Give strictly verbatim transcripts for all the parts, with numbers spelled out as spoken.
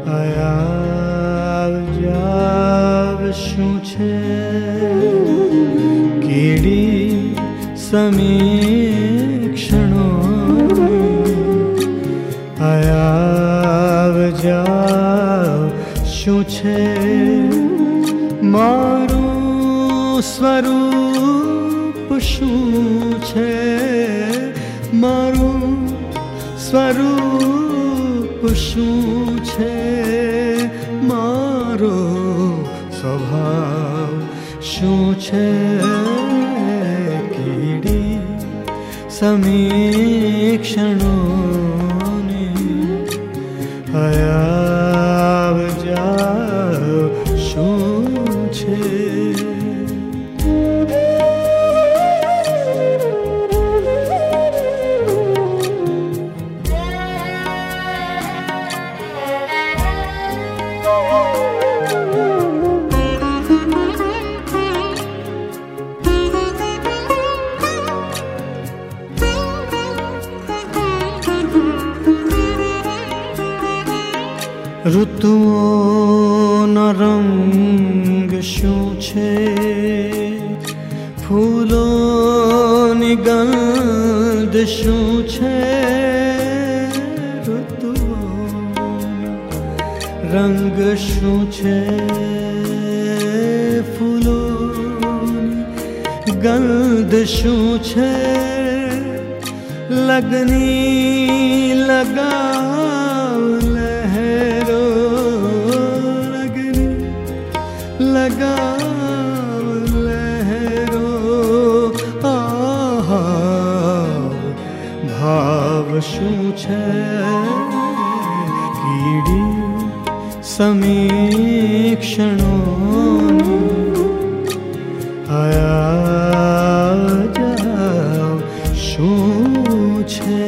આવ જાવ શું છે કીડી સમીક્ષણો આવ જાવ શું છે મારું સ્વરૂપ શું છે મારું સ્વરૂપ શું છે મારો સ્વભાવ શું છે કીડી સમીક્ષણોને આવ જાવ શું છે ઋતુઓનો રંગ શું છે ફૂલોની ગંધ શું છે ઋતુઓનો રંગ શું છે ફૂલોની ગંધ શું છે લગની લગાવ લહેરો લગની લગાવ લહેરો આહા ભાવ શું છે કીડી સમીક્ષણોની આયા જાવ શું છે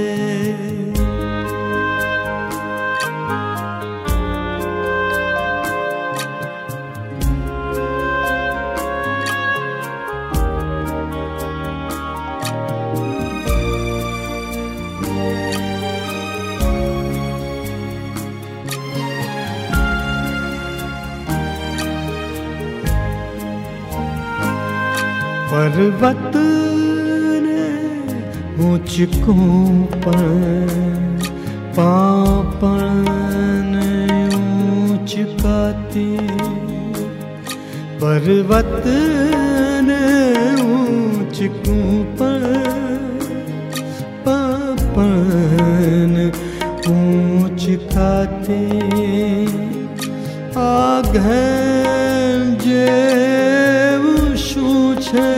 पर्वत ने ऊंचकों पर पापन ऊंचकाती पर्वत ने ऊंचकों पर पापन ऊंचकाती आघन जेव શું છે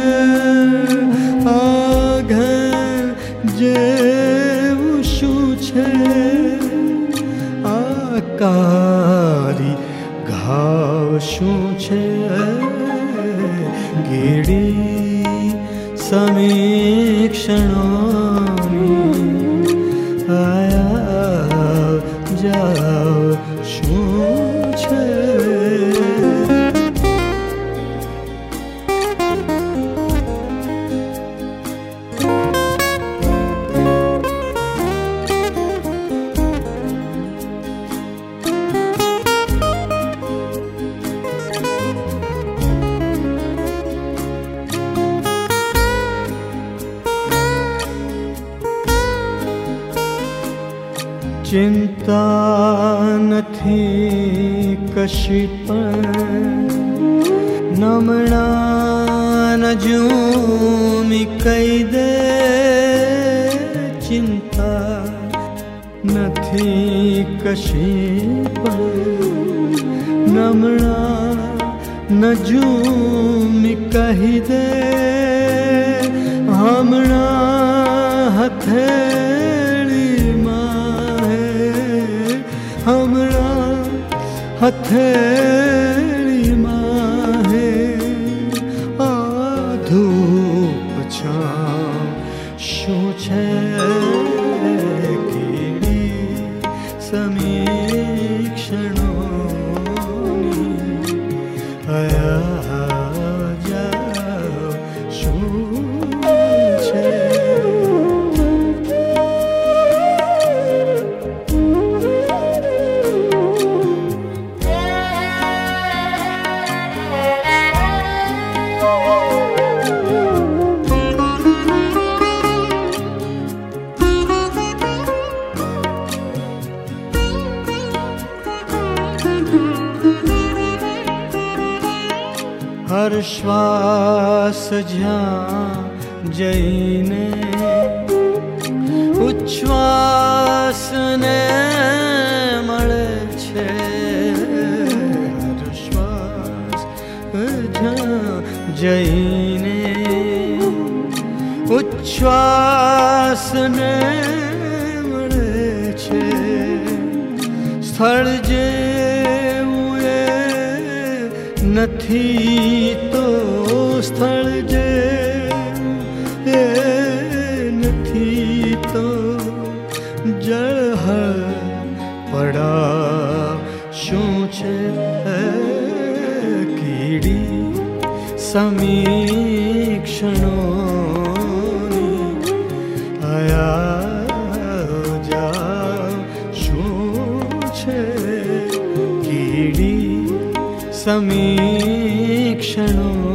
આઘન જેવું શું છે આકારી ઘાવ શું છે કીડી સમીક્ષણોની આયા જાવ શું છે ચિંતા નથી કશી પણ નમણા ન જૂમી કહી દે ચિંતા નથી કશી પણ નમણા ન જૂમી કહી દે હમણાં હથે હમણાં હથેળીમાં હે આ ધૂપ છાં શું છે કીડી સમીક્ષણોની આયા જાવ શું છે હર શ્વાસ જ્યાં જઈને ઉચ્છ્વાસને મળે છે. હર શ્વાસ જ્યાં જઈને ઉચ્છ્વાસને મળે છે. સ્થળ જેવું એ નથી તો સ્થળ જે એ નથી તો જળહળ પડા શું છે કીડી સમીક્ષણોની આયા જા શું છે કીડી સમીક્ષણો.